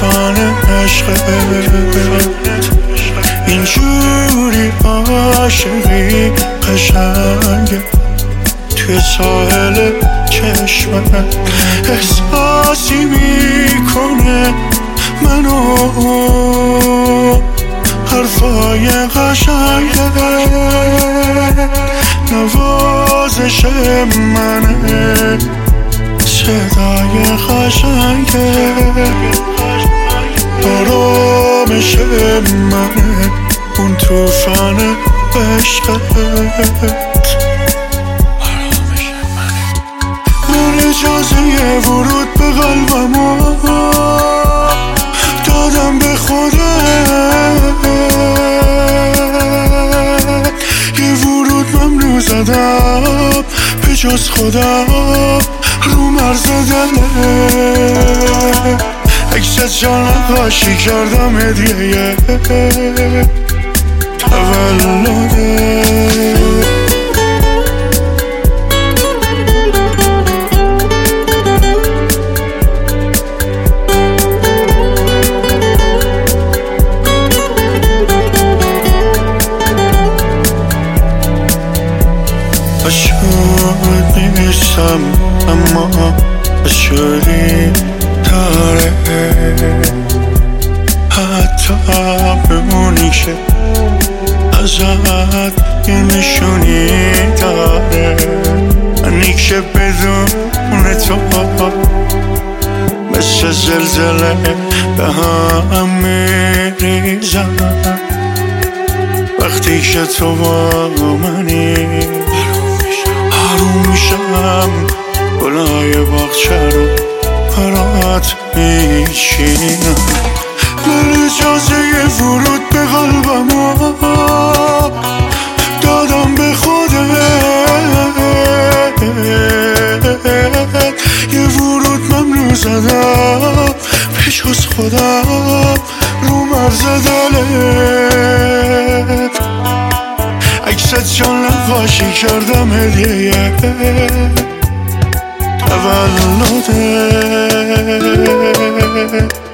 طوفان عشقت اینجوری عاشقی قشنگه توی ساحل چشمت احساسی میکنه منو حرفای قشنگه نوازش منه صدای قشنگه آرامش منه اون طوفان عشقت من اجازه ورود به قلبمو دادم به خودت یه ورود ممنوع زدم به جز خودم رو مرز دلت عکست جان نقاشی کردم هدیه تولدت عاشق نیستم اما عاشقی داره حتی بمونی که ازت یه نشونی داره منی که بدون تو مثل زلزله به هم میریزم وقتی که تو با منی آروم میشم گلای باغچه رو برات میچینم من اجازه ورود به قلبمو دادم به خودت یه ورود ممنوع زدم به جز خودم رو مرز دلت عکست جان نقاشی کردم هدیه تولدت